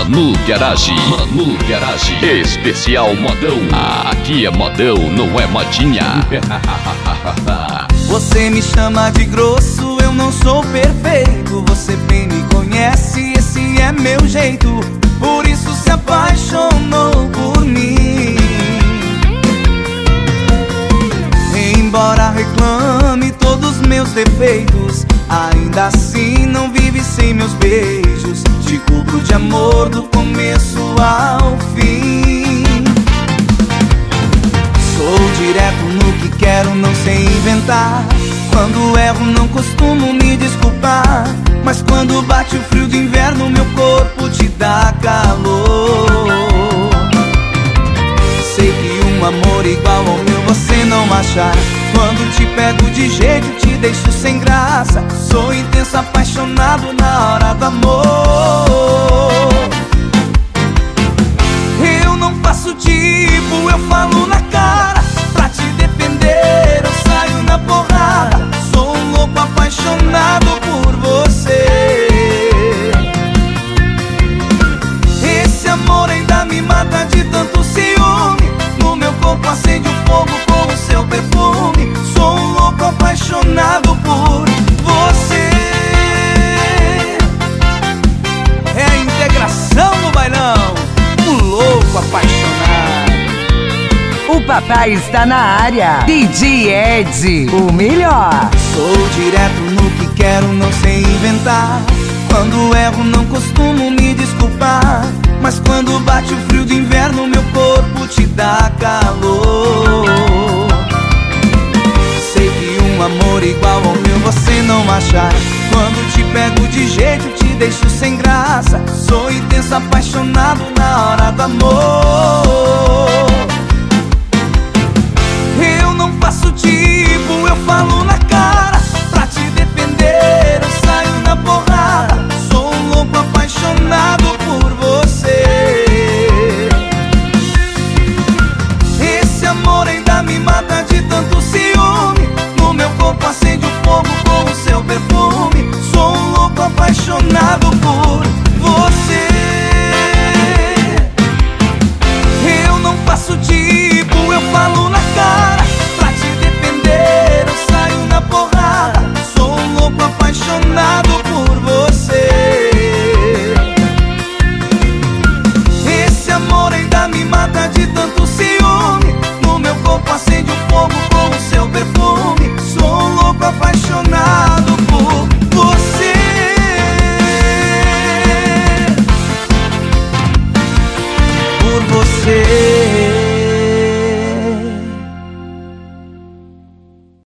Manu Garage. Manu Garage. Especial modão. Aqui é modão, não é modinha. Você me chama de grosso, eu não sou perfeito. Você bem me conhece, esse é meu jeito. Por isso se apaixonou por mim. Embora reclame todos meus defeitos, ainda assim não vive sem meus beijos. Te cubro de amor do começo ao fim. Sou direto no que quero, não sei inventar. Quando erro não costumo me desculpar, mas quando bate o frio de inverno meu corpo te dá calor. Sei que um amor igual ao meu você não achar. Quando te pego de jeito te deixo sem graça. Sou intenso, apaixonado na hora do amor. Eu não faço tipo, eu falo na cara. Pra te defender eu saio na porrada. Sou um louco apaixonado por você. Esse amor ainda me mata de tanto ciúme. No meu corpo acende o fogo com o seu perfume. Sou um louco apaixonado por você. É a integração do bailão, o louco apaixonado. O papai está na área. DJ Ed, o melhor. Sou direto no que quero, não sei inventar. Quando erro não costumo me desculpar, mas quando bate o frio do inverno meu corpo te dá calor. Sei que um amor igual ao meu você não achar. Quando te pego de jeito te deixo sem graça. Sou intenso, apaixonado na hora do amor. Eu não faço tipo,